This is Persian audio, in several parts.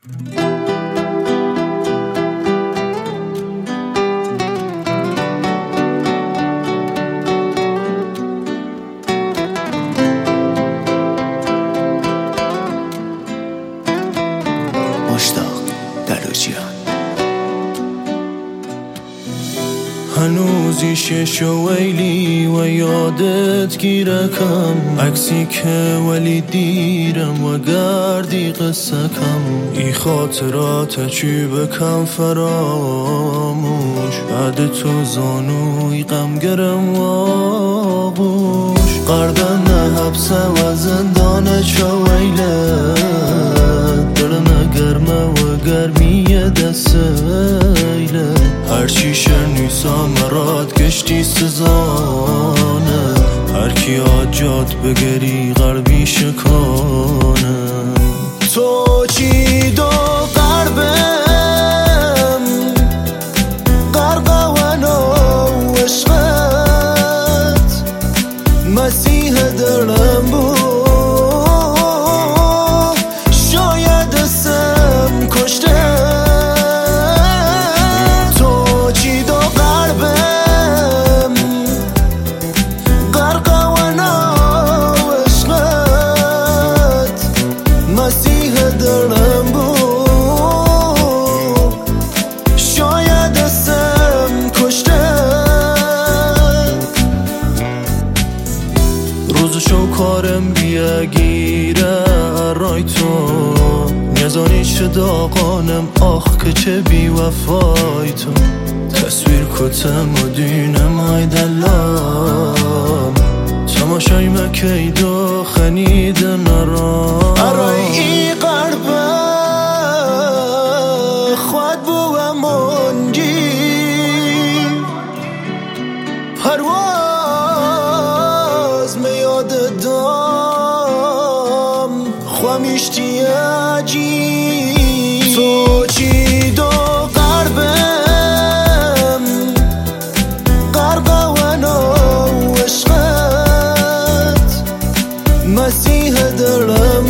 هنوزی شش و ویلی و یادت گیرکم، عکسی که ولی دیرم و گردی قصه کم. ای خاطرات چی بکم فراموش، بعد تو زانوی غم گرم و آغوش. قردن حبسه و زندان چه ویله، دلم گرمه و گرمی دستیله. هرچی شنیسا مراد گشتی سزانه، هر کی آجات بگری غربی شکانه. تو چی دو قربم قرقوانو عشقت، مسیح دلم بود شاید اسم کشته. روزشو کارم بیاگیره رای تو، نزانی چه داغانم آخ که چه بی وفای تو. تصویر کتم و دینم های دلم، تماشای مکی دو خنید نرام. ارای ای قربه خواد بو منجی پرواز میاد دام خوامیشتی عجیب. تو چی دو قربم قرقوانو عشقت، مسیح دلم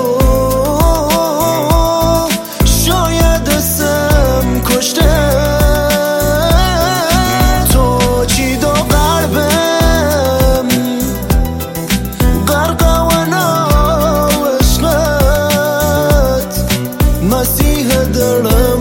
بود شاید اسم کشته. مسیح دلم